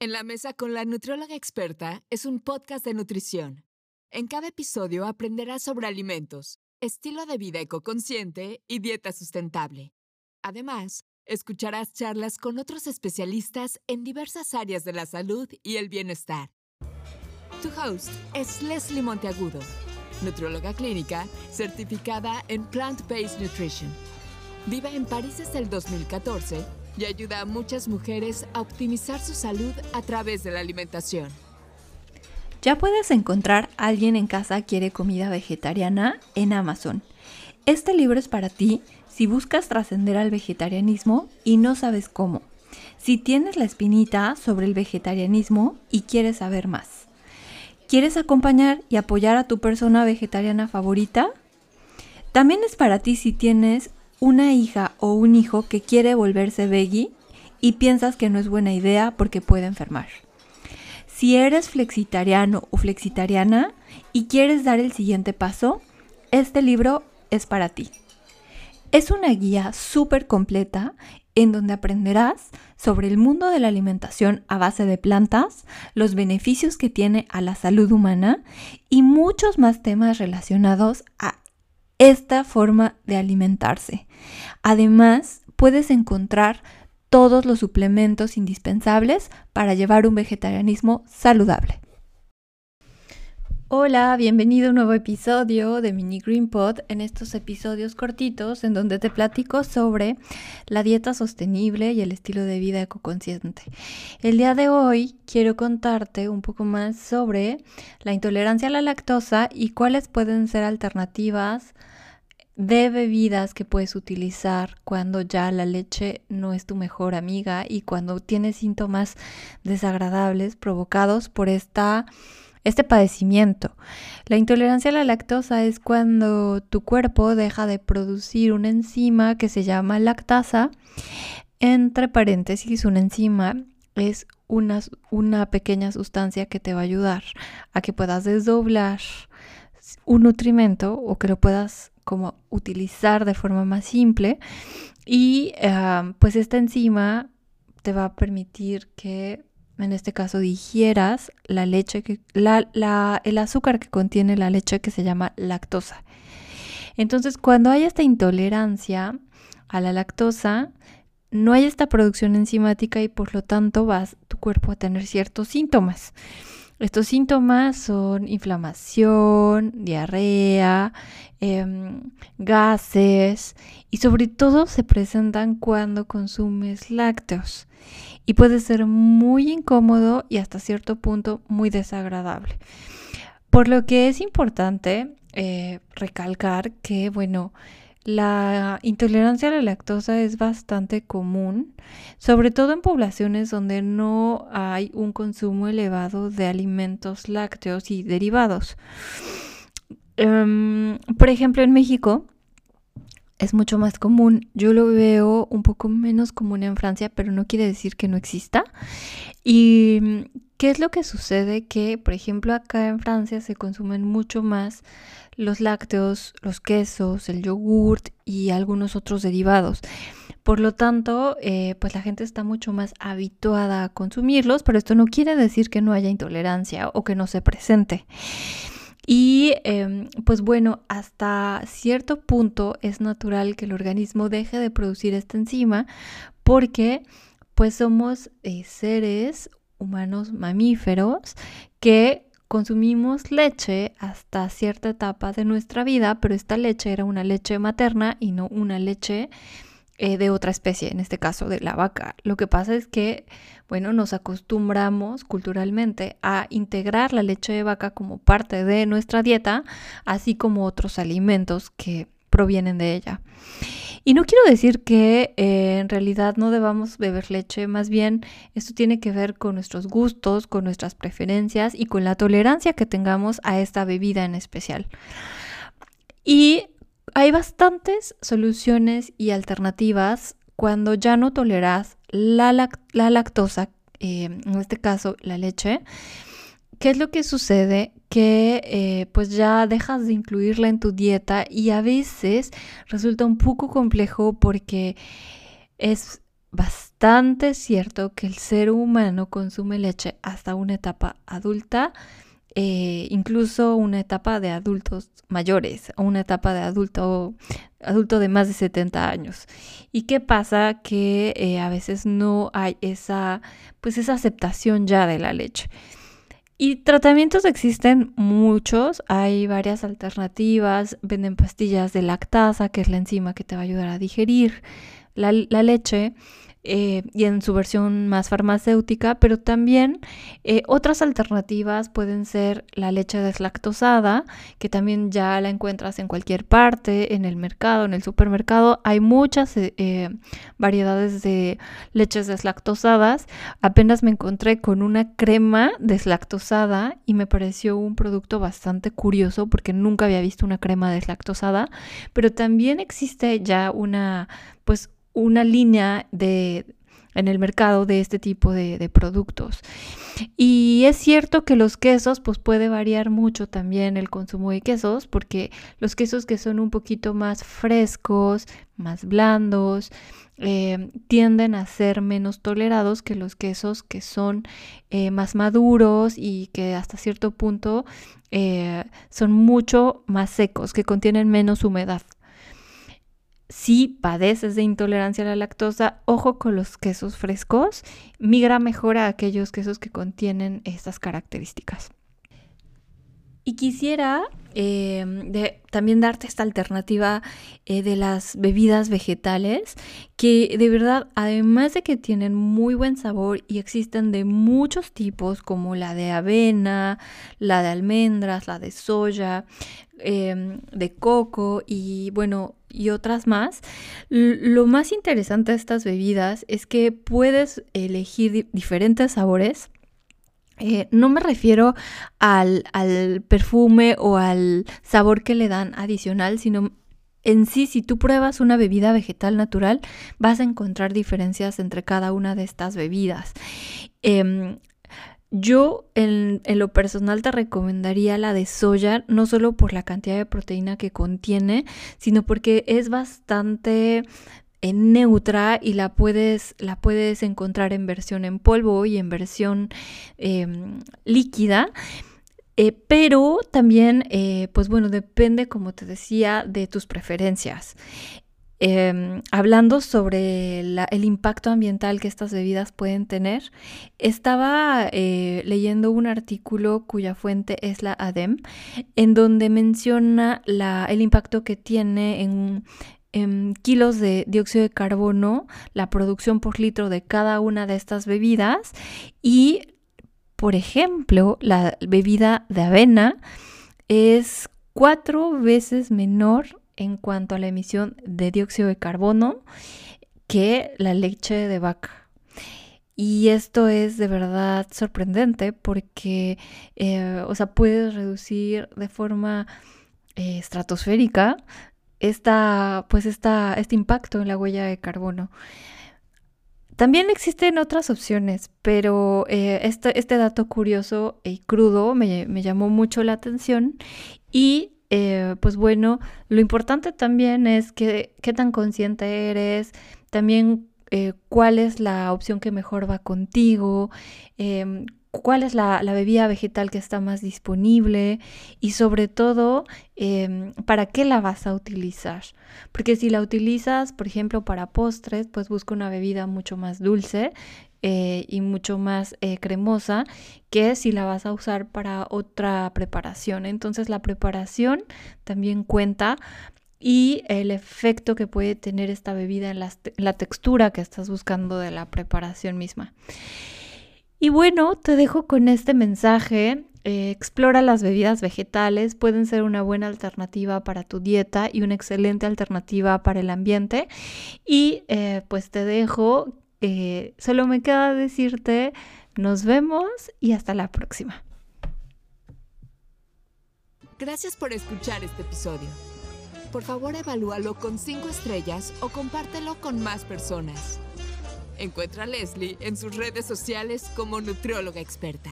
En la mesa con la nutrióloga experta es un podcast de nutrición. En cada episodio aprenderás sobre alimentos, estilo de vida ecoconsciente y dieta sustentable. Además, escucharás charlas con otros especialistas en diversas áreas de la salud y el bienestar. Tu host es Leslie Monteagudo, nutrióloga clínica certificada en Plant-Based Nutrition. Vive en París desde el 2014 y ayuda a muchas mujeres a optimizar su salud a través de la alimentación. Ya puedes encontrar Alguien en casa quiere comida vegetariana en Amazon. Este libro es para ti si buscas trascender al vegetarianismo y no sabes cómo. Si tienes la espinita sobre el vegetarianismo y quieres saber más. ¿Quieres acompañar y apoyar a tu persona vegetariana favorita? También es para ti si tienes una hija o un hijo que quiere volverse veggie y piensas que no es buena idea porque puede enfermar. Si eres flexitariano o flexitariana y quieres dar el siguiente paso, este libro es para ti. Es una guía súper completa en donde aprenderás sobre el mundo de la alimentación a base de plantas, los beneficios que tiene a la salud humana y muchos más temas relacionados a esta forma de alimentarse. Además, puedes encontrar todos los suplementos indispensables para llevar un vegetarianismo saludable. Hola, bienvenido a un nuevo episodio de Mini Green Pod, en estos episodios cortitos en donde te platico sobre la dieta sostenible y el estilo de vida ecoconsciente. El día de hoy quiero contarte un poco más sobre la intolerancia a la lactosa y cuáles pueden ser alternativas de bebidas que puedes utilizar cuando ya la leche no es tu mejor amiga y cuando tienes síntomas desagradables provocados por este padecimiento. La intolerancia a la lactosa es cuando tu cuerpo deja de producir una enzima que se llama lactasa. Entre paréntesis, una enzima es una pequeña sustancia que te va a ayudar a que puedas desdoblar un nutrimento o que lo puedas como utilizar de forma más simple y pues esta enzima te va a permitir que en este caso digieras la leche, el azúcar que contiene la leche que se llama lactosa. Entonces cuando hay esta intolerancia a la lactosa, no hay esta producción enzimática y por lo tanto tu cuerpo a tener ciertos síntomas. Estos síntomas son inflamación, diarrea, gases y sobre todo se presentan cuando consumes lácteos y puede ser muy incómodo y hasta cierto punto muy desagradable. Por lo que es importante recalcar que, la intolerancia a la lactosa es bastante común, sobre todo en poblaciones donde no hay un consumo elevado de alimentos lácteos y derivados. Por ejemplo, en México es mucho más común. Yo lo veo un poco menos común en Francia, pero no quiere decir que no exista. ¿Y qué es lo que sucede? Que, por ejemplo, acá en Francia se consumen mucho más los lácteos, los quesos, el yogurt y algunos otros derivados. Por lo tanto, pues la gente está mucho más habituada a consumirlos, pero esto no quiere decir que no haya intolerancia o que no se presente. Y hasta cierto punto es natural que el organismo deje de producir esta enzima porque pues somos seres humanos mamíferos que consumimos leche hasta cierta etapa de nuestra vida, pero esta leche era una leche materna y no una leche de otra especie, en este caso de la vaca. Lo que pasa es que, nos acostumbramos culturalmente a integrar la leche de vaca como parte de nuestra dieta, así como otros alimentos que provienen de ella. Y no quiero decir que en realidad no debamos beber leche, más bien esto tiene que ver con nuestros gustos, con nuestras preferencias y con la tolerancia que tengamos a esta bebida en especial. Y hay bastantes soluciones y alternativas cuando ya no toleras la lactosa, en este caso la leche. ¿Qué es lo que sucede? Que pues ya dejas de incluirla en tu dieta y a veces resulta un poco complejo porque es bastante cierto que el ser humano consume leche hasta una etapa adulta, incluso una etapa de adultos mayores o una etapa de adulto de más de 70 años. ¿Y qué pasa? Que a veces no hay esa aceptación ya de la leche. Y tratamientos existen muchos, hay varias alternativas, venden pastillas de lactasa, que es la enzima que te va a ayudar a digerir la leche, y en su versión más farmacéutica, pero también otras alternativas pueden ser la leche deslactosada, que también ya la encuentras en cualquier parte, en el mercado, en el supermercado. Hay muchas variedades de leches deslactosadas. Apenas me encontré con una crema deslactosada y me pareció un producto bastante curioso porque nunca había visto una crema deslactosada, pero también existe ya una línea en el mercado de este tipo de productos. Y es cierto que los quesos, puede variar mucho también el consumo de quesos, porque los quesos que son un poquito más frescos, más blandos, tienden a ser menos tolerados que los quesos que son más maduros y que hasta cierto punto son mucho más secos, que contienen menos humedad. Si padeces de intolerancia a la lactosa, ojo con los quesos frescos, migra mejor a aquellos quesos que contienen estas características. Y quisiera también darte esta alternativa de las bebidas vegetales, que de verdad, además de que tienen muy buen sabor y existen de muchos tipos, como la de avena, la de almendras, la de soya, de coco y otras más. Lo más interesante de estas bebidas es que puedes elegir diferentes sabores. No me refiero al perfume o al sabor que le dan adicional, sino en sí, si tú pruebas una bebida vegetal natural, vas a encontrar diferencias entre cada una de estas bebidas. Yo en lo personal te recomendaría la de soya, no solo por la cantidad de proteína que contiene, sino porque es bastante neutra y la puedes encontrar en versión en polvo y en versión líquida. Pero también, depende, como te decía, de tus preferencias. Hablando sobre el impacto ambiental que estas bebidas pueden tener, estaba leyendo un artículo cuya fuente es la ADEM, en donde menciona el impacto que tiene en kilos de dióxido de carbono la producción por litro de cada una de estas bebidas. Y, por ejemplo, la bebida de avena es 4 veces menor en cuanto a la emisión de dióxido de carbono que la leche de vaca. Y esto es de verdad sorprendente porque puedes reducir de forma estratosférica este impacto en la huella de carbono. También existen otras opciones, pero este dato curioso y crudo me llamó mucho la atención. Y lo importante también es qué tan consciente eres, también cuál es la opción que mejor va contigo, cuál es la bebida vegetal que está más disponible y sobre todo, ¿para qué la vas a utilizar? Porque si la utilizas, por ejemplo, para postres, pues busca una bebida mucho más dulce y mucho más cremosa que si la vas a usar para otra preparación. Entonces la preparación también cuenta y el efecto que puede tener esta bebida en la textura que estás buscando de la preparación misma. Y bueno, te dejo con este mensaje. Explora las bebidas vegetales, pueden ser una buena alternativa para tu dieta y una excelente alternativa para el ambiente. Y te dejo, solo me queda decirte, nos vemos y hasta la próxima. Gracias por escuchar este episodio. Por favor, evalúalo con 5 estrellas o compártelo con más personas. Encuentra a Leslie en sus redes sociales como nutrióloga experta.